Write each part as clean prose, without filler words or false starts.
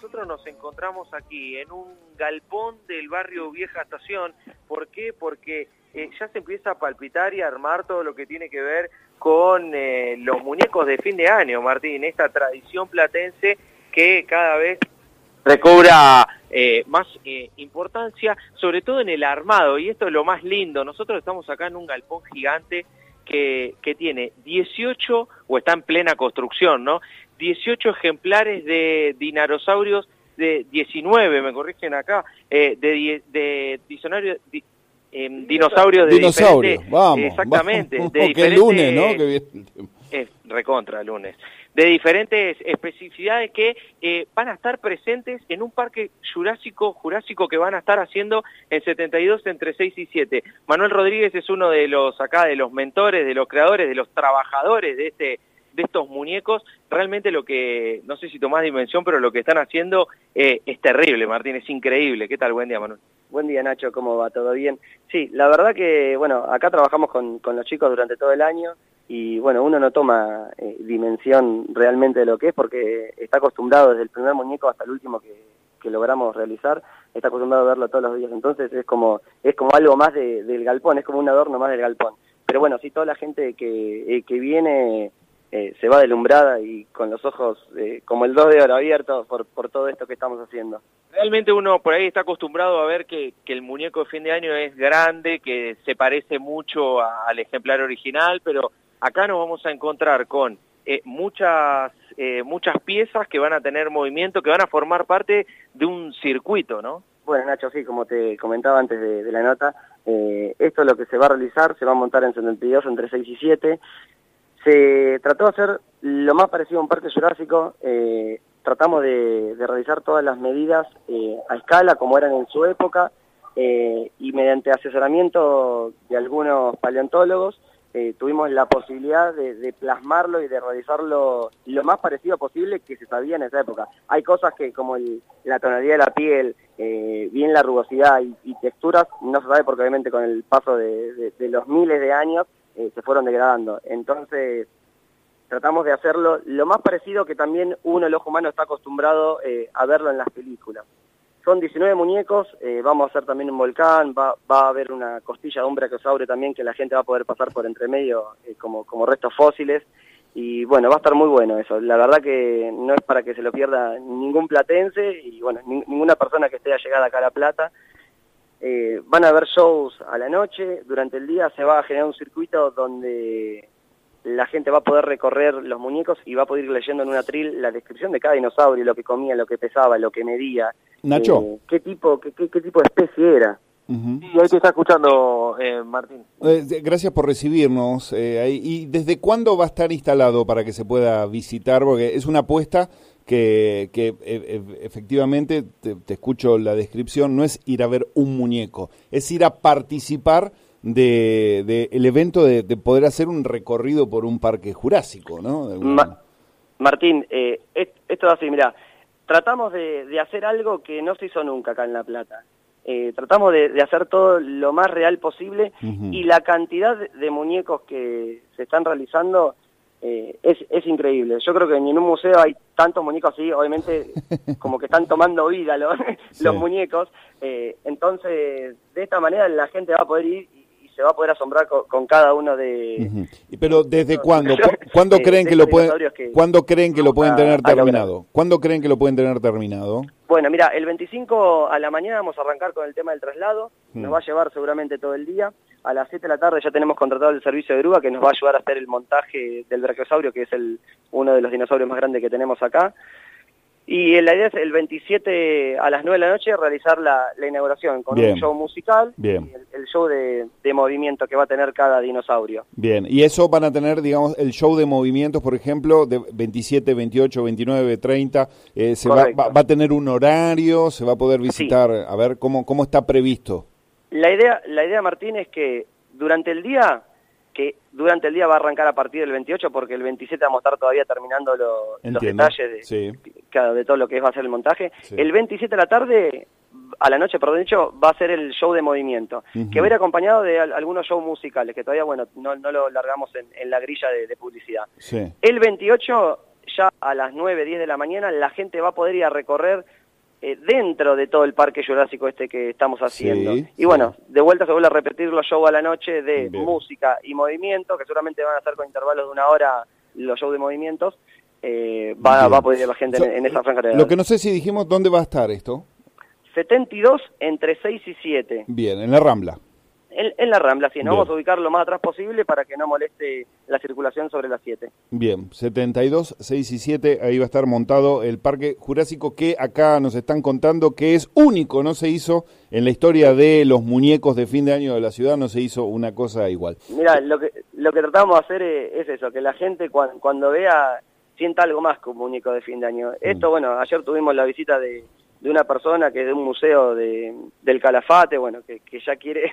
nosotros nos encontramos aquí en un galpón del barrio Vieja Estación. ¿Por qué? Porque ya se empieza a palpitar y a armar todo lo que tiene que ver con los muñecos de fin de año, Martín, esta tradición platense que cada vez recobra más importancia, sobre todo en el armado, y esto es lo más lindo. Nosotros estamos acá en un galpón gigante que tiene 18, o está en plena construcción, ¿no? 18 ejemplares de dinosaurios, de 19, me corrigen acá, de dinosaurios de diferentes... Vamos, exactamente, vamos, de que diferentes... el lunes, ¿no? Que bien. Recontra lunes. De diferentes especificidades que van a estar presentes en un parque jurásico que van a estar haciendo en 72 entre 6 y 7. Manuel Rodríguez es uno de los de los mentores, de los creadores, de los trabajadores de estos muñecos. Realmente lo que, no sé si tomás dimensión, pero lo que están haciendo es terrible, Martín, es increíble. ¿Qué tal? Buen día, Manuel. Buen día, Nacho, ¿cómo va? ¿Todo bien? Sí, la verdad que, bueno, acá trabajamos con los chicos durante todo el año y, bueno, uno no toma dimensión realmente de lo que es porque está acostumbrado desde el primer muñeco hasta el último que logramos realizar, está acostumbrado a verlo todos los días, entonces es como algo más del galpón, es como un adorno más del galpón. Pero bueno, sí, toda la gente que viene se va deslumbrada y con los ojos como el 2 de oro abiertos por todo esto que estamos haciendo. Realmente uno por ahí está acostumbrado a ver que el muñeco de fin de año es grande, que se parece mucho al ejemplar original, pero acá nos vamos a encontrar con muchas piezas que van a tener movimiento, que van a formar parte de un circuito, ¿no? Bueno, Nacho, sí, como te comentaba antes de la nota, esto es lo que se va a realizar, se va a montar en 72 entre 6 y 7. Se trató de hacer lo más parecido a un parque jurásico, tratamos de realizar todas las medidas a escala como eran en su época y mediante asesoramiento de algunos paleontólogos tuvimos la posibilidad de plasmarlo y de realizarlo lo más parecido posible que se sabía en esa época. Hay cosas que como la tonalidad de la piel, bien la rugosidad y texturas, no se sabe porque obviamente con el paso de los miles de años se fueron degradando. Entonces tratamos de hacerlo lo más parecido que también el ojo humano está acostumbrado a verlo en las películas. Son 19 muñecos, vamos a hacer también un volcán, va a haber una costilla de un brachiosaurio también que la gente va a poder pasar por entre medio como restos fósiles. Y bueno, va a estar muy bueno eso. La verdad que no es para que se lo pierda ningún platense y bueno, ninguna persona que esté allegada acá a La Plata. Van a haber shows a la noche, durante el día se va a generar un circuito donde la gente va a poder recorrer los muñecos y va a poder ir leyendo en un atril la descripción de cada dinosaurio, lo que comía, lo que pesaba, lo que medía. Nacho. ¿Qué tipo de especie era? Uh-huh. Sí, ahí te está escuchando, Martín. Gracias por recibirnos. ¿Y desde cuándo va a estar instalado para que se pueda visitar? Porque es una apuesta que efectivamente, te escucho la descripción, no es ir a ver un muñeco, es ir a participar de el evento de poder hacer un recorrido por un parque jurásico, ¿no? Martín, esto es así, mirá, tratamos de hacer algo que no se hizo nunca acá en La Plata. Tratamos de hacer todo lo más real posible y la cantidad de muñecos que se están realizando es increíble. Yo creo que ni en un museo hay tantos muñecos así, obviamente como que están tomando vida los muñecos. Entonces, de esta manera la gente va a poder ir y se va a poder asombrar con cada uno de... Pero ¿desde cuándo? ¿Cuándo creen que lo pueden tener terminado? ¿Cuándo creen que lo pueden tener terminado? Bueno, mira, el 25 a la mañana vamos a arrancar con el tema del traslado, nos va a llevar seguramente todo el día. A las 7 de la tarde ya tenemos contratado el servicio de grúa que nos va a ayudar a hacer el montaje del brachiosaurio, que es uno de los dinosaurios más grandes que tenemos acá. Y la idea es el 27 a las 9 de la noche realizar la inauguración con un show musical y el show de movimiento que va a tener cada dinosaurio. Bien, y eso van a tener, digamos, el show de movimientos, por ejemplo, de 27, 28, 29, 30, va a tener un horario, se va a poder visitar, sí. A ver, ¿cómo está previsto? La idea, Martín, es que durante el día va a arrancar a partir del 28 porque el 27 vamos a estar todavía terminando los detalles de todo lo que va a ser el montaje. Sí. El 27 de la tarde, a la noche, perdón dicho, va a ser el show de movimiento, que va a ir acompañado de algunos shows musicales, que todavía, bueno, no lo largamos en la grilla de publicidad. Sí. El 28 ya a las 9, 10 de la mañana la gente va a poder ir a recorrer dentro de todo el parque jurásico que estamos haciendo. Sí, y bueno, de vuelta se vuelve a repetir los shows a la noche de Bien. música y movimiento, que seguramente van a estar con intervalos de 1 hora los shows de movimientos. Va a poder ir la gente en esa franja de edad. Lo que no sé si dijimos, ¿dónde va a estar esto? 72 entre 6 y 7. Bien, en la Rambla. En la Rambla, sí, nos Bien. vamos a ubicar lo más atrás posible para que no moleste la circulación sobre las 7. Bien, 72, 6 y 7, ahí va a estar montado el Parque Jurásico, que acá nos están contando que es único, no se hizo en la historia de los muñecos de fin de año de la ciudad, no se hizo una cosa igual. Mira, lo que tratamos de hacer es eso, que la gente cuando vea sienta algo más que un muñeco de fin de año. Esto, bueno, ayer tuvimos la visita de una persona que es de un museo del Calafate, bueno, que ya quiere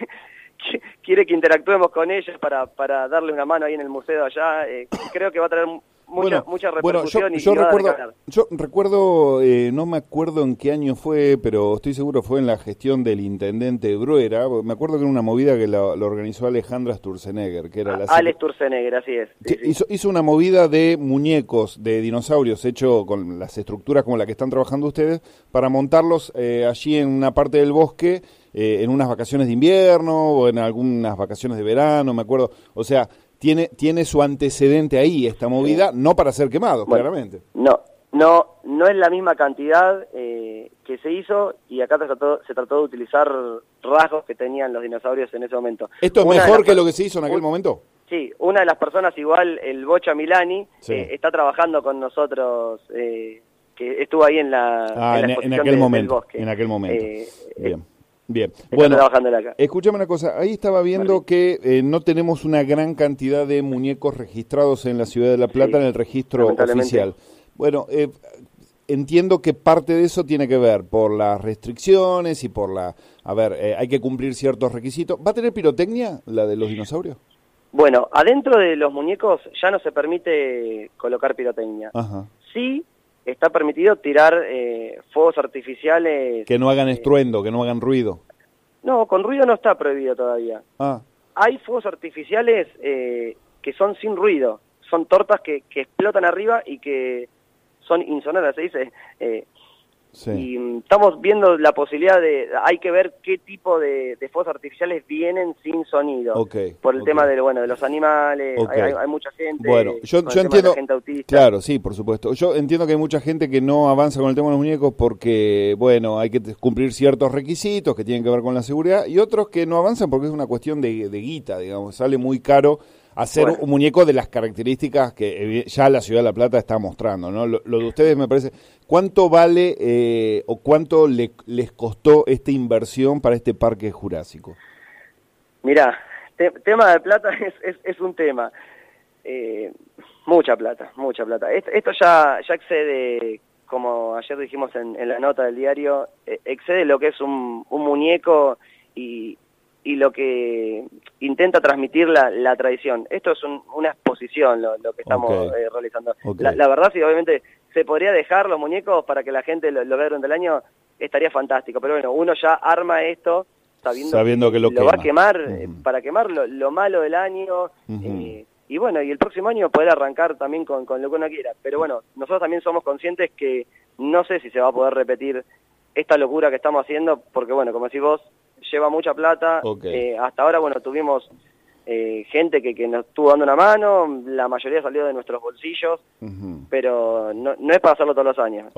que interactuemos con ellos para darle una mano ahí en el museo allá. Creo que va a traer mucha repercusión. Yo recuerdo, no me acuerdo en qué año fue, pero estoy seguro fue en la gestión del intendente Bruera. Me acuerdo que era una movida que lo organizó Alejandra Sturzenegger, que era la Alex Sturzenegger, así es. Sí, sí. Hizo una movida de muñecos, de dinosaurios, hecho con las estructuras como la que están trabajando ustedes, para montarlos allí en una parte del bosque, en unas vacaciones de invierno o en algunas vacaciones de verano, me acuerdo. O sea, tiene su antecedente ahí, esta movida, no para ser quemados, bueno, claramente. No es la misma cantidad que se hizo, y acá se trató de utilizar rasgos que tenían los dinosaurios en ese momento. ¿Esto es mejor que lo que se hizo en aquel momento? Sí, una de las personas, igual el Bocha Milani, sí, está trabajando con nosotros, que estuvo ahí en la exposición en aquel momento, del bosque. En aquel momento, bien. Bien, bueno, escúchame una cosa, ahí estaba viendo que no tenemos una gran cantidad de muñecos registrados en la Ciudad de La Plata, sí, en el registro oficial. Bueno, entiendo que parte de eso tiene que ver por las restricciones y por hay que cumplir ciertos requisitos. ¿Va a tener pirotecnia, la de los dinosaurios? Bueno, adentro de los muñecos ya no se permite colocar pirotecnia. Ajá. Sí está permitido tirar fuegos artificiales. Que no hagan estruendo, que no hagan ruido. No, con ruido no está prohibido todavía. Hay fuegos artificiales que son sin ruido. Son tortas que explotan arriba y que son insonoras, se dice. Sí. Y estamos viendo la posibilidad hay que ver qué tipo de fuegos artificiales vienen sin sonido, por el tema de los animales. Hay mucha gente, bueno, yo entiendo, gente autista. Claro, sí, por supuesto. Yo entiendo que hay mucha gente que no avanza con el tema de los muñecos porque, bueno, hay que cumplir ciertos requisitos que tienen que ver con la seguridad, y otros que no avanzan porque es una cuestión de guita, digamos, sale muy caro hacer un muñeco de las características que ya la Ciudad de La Plata está mostrando, ¿no? Lo de ustedes me parece. ¿Cuánto vale o cuánto les costó esta inversión para este parque jurásico? Mirá, tema de plata es un tema. Mucha plata. Esto ya excede, como ayer dijimos en la nota del diario, excede lo que es un muñeco y lo que intenta transmitir la tradición. Esto es una exposición lo que estamos realizando. La verdad, sí, obviamente se podría dejar los muñecos para que la gente lo vea durante el año, estaría fantástico, pero bueno, uno ya arma esto sabiendo que lo va a quemar, para quemar lo malo del año, y bueno, y el próximo año poder arrancar también con lo que uno quiera. Pero bueno, nosotros también somos conscientes que no sé si se va a poder repetir esta locura que estamos haciendo, porque bueno, como decís vos, lleva mucha plata. Hasta ahora, bueno, tuvimos gente que nos estuvo dando una mano, la mayoría salió de nuestros bolsillos, pero no es para hacerlo todos los años.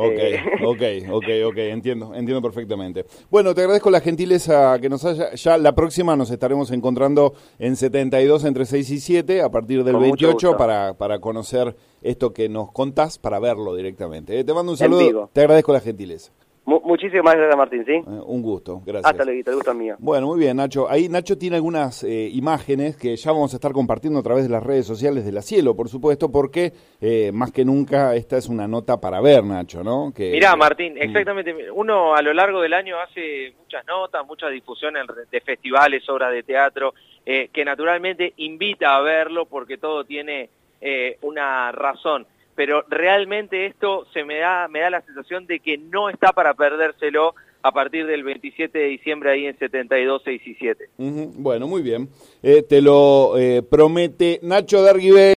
Entiendo perfectamente. Bueno, te agradezco la gentileza que nos haya. Ya la próxima nos estaremos encontrando en 72 entre 6 y 7 a partir del 28 para conocer esto que nos contás, para verlo directamente. Te mando un saludo, te agradezco la gentileza. Muchísimas gracias, Martín, ¿sí? Un gusto, gracias. Hasta luego, el gusto es mío. Bueno, muy bien, Nacho. Ahí Nacho tiene algunas imágenes que ya vamos a estar compartiendo a través de las redes sociales de La Cielo, por supuesto, porque más que nunca esta es una nota para ver, Nacho, ¿no? Mirá, Martín, exactamente. Uno a lo largo del año hace muchas notas, muchas difusiones de festivales, obras de teatro, que naturalmente invita a verlo porque todo tiene una razón. Pero realmente esto me da la sensación de que no está para perdérselo a partir del 27 de diciembre ahí en 72, 6 y 7. Bueno, muy bien. Te lo promete Nacho Darguibel.